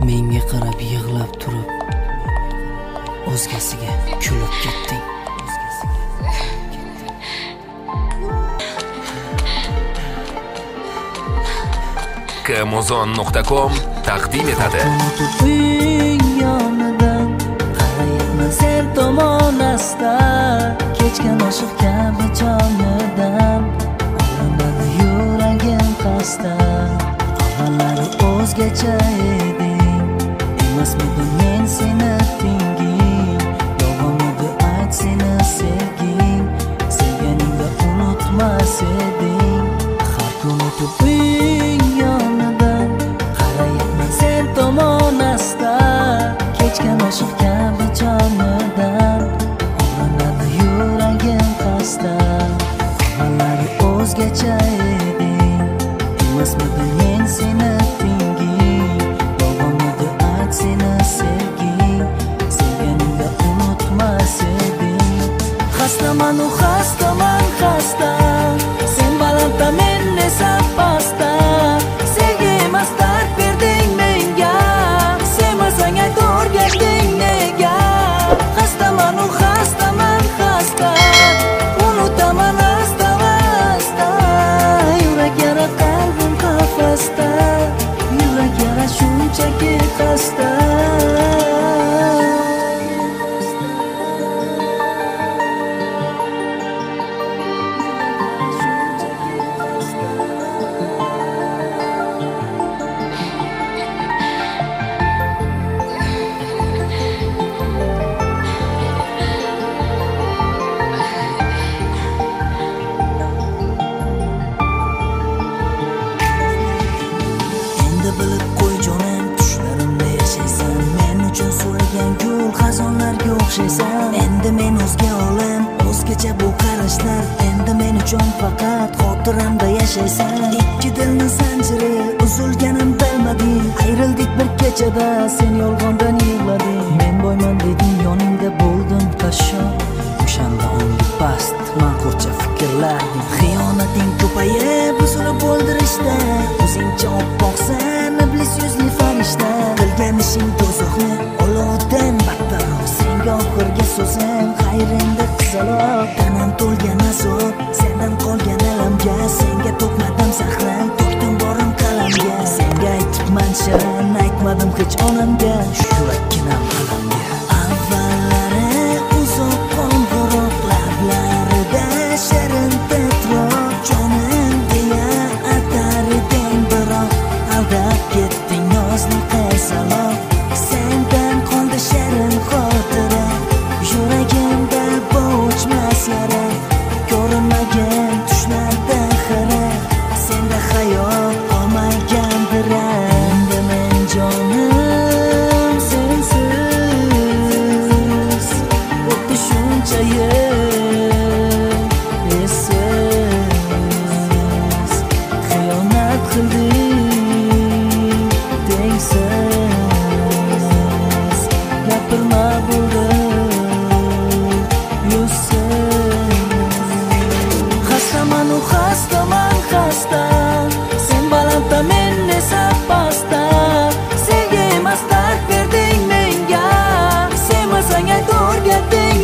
Menga qarab yig'lab turib, o'zgasiga kulib ketding. Kmozon.com taqdim etadi. Yonidan qarayapman sen tomon asta, kechgan oshiq kabi jonidan olamadi yuragim qasda. Avvallari o'zgacha eding, emasmidi men seni tinging, yolg'onmidi ayt seni sevging, sevganingda unutmas eding. Har kun o'tib uying yonidan qarayapman sen tomon asta, kechgan oshiq kabi jonidan olamadi yuragim qasda. Avvallari o'zgacha eding, emasmidi men seni tinging, yolg'onmidi ayt seni sevging, sevganingda unutmas eding. Xastaman u xastaman xasta, sen balandda men esa pastda. Sevgi emas dard berding menga, sevmasang ayt o'rgatding nega. Xastaman u xastaman xasta, unutaman asta asta. Yurak yara qalbim qafasda, yurak yara shunchaki xasta. Bilib qo'y jonim, tushlarimda yashaysan, men uchun so'ragan gul xazonlarga o'xshaysan. Endi men o'zga olam, o'zgacha bu qarashlar, endi men uchun faqat xotiramda yashaysan. Ikki dilning zanjiri uzilganim bilmading, ayrildik bir kechada, sen yolg'ondan yig'lading. Men boyman deding, yoningda bo'ldim qashshoq, o'shanda ongli past manqurcha fikrlarding. Xiyonating ko'payib buzilib o'ldirishda, o'zingcha oppoqsan iblis yuzli farishta. Qilgan ishing do'zaxni olovdan battarroq, senga oxirgi so'zim xayringda qizaloq. Tanam to'lgan azob, sendan qolgan alamga, senga to'kmadim zahrim, to'kdim borim qalamga. Senga aytibman shirin, aytmadim hech onamga, shu yurakkinam alamga. Avvallari uzoq qo'ng'iroq lablarida shirin titroq, jonim deya atar eding, biroq aldab ketding nozli qizaloq. Sendan qoldi shirin xotira, yuragimda bo'chmas yara, ko'rinmagan tushlarda xira, senda hayot qolmagandir. Endi men jonim sensiz o'tdi shuncha yil, esiz xiyonat qilding tengsiz, gapirma bo'ldim yuzsiz. Xastaman u xastaman xasta, sen balandda men esa pastda. Sevgi emas dard berding menga, sevmasang ayt o'rgatding